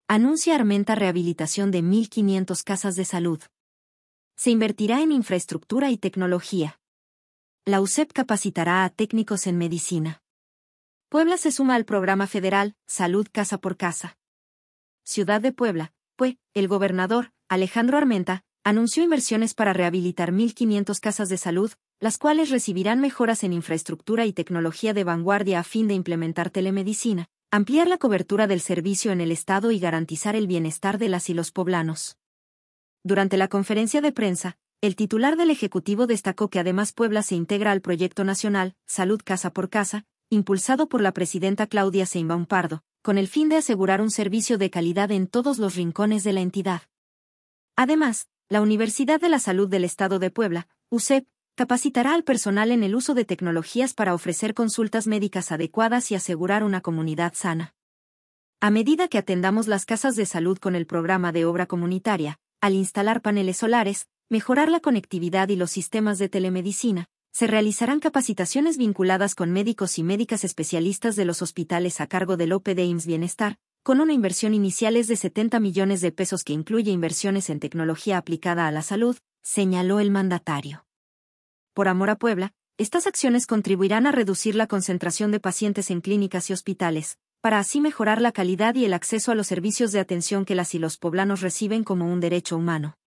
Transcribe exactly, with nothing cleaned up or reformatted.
Anuncia Armenta rehabilitación de mil quinientas casas de salud. Se invertirá en infraestructura y tecnología. La U S E P capacitará a técnicos en medicina. Puebla se suma al programa federal Salud Casa por Casa. Ciudad de Puebla, P U E, el gobernador, Alejandro Armenta, anunció inversiones para rehabilitar mil quinientas casas de salud, las cuales recibirán mejoras en infraestructura y tecnología de vanguardia a fin de implementar telemedicina, ampliar la cobertura del servicio en el estado y garantizar el bienestar de las y los poblanos. Durante la conferencia de prensa, el titular del Ejecutivo destacó que además Puebla se integra al proyecto nacional Salud Casa por Casa, impulsado por la presidenta Claudia Sheinbaum Pardo, con el fin de asegurar un servicio de calidad en todos los rincones de la entidad. Además, la Universidad de la Salud del Estado de Puebla, U S E P, capacitará al personal en el uso de tecnologías para ofrecer consultas médicas adecuadas y asegurar una comunidad sana. A medida que atendamos las casas de salud con el programa de obra comunitaria, al instalar paneles solares, mejorar la conectividad y los sistemas de telemedicina, se realizarán capacitaciones vinculadas con médicos y médicas especialistas de los hospitales a cargo del O P D I M S S Bienestar, con una inversión inicial de setenta millones de pesos que incluye inversiones en tecnología aplicada a la salud, señaló el mandatario. Por amor a Puebla, estas acciones contribuirán a reducir la concentración de pacientes en clínicas y hospitales, para así mejorar la calidad y el acceso a los servicios de atención que las y los poblanos reciben como un derecho humano.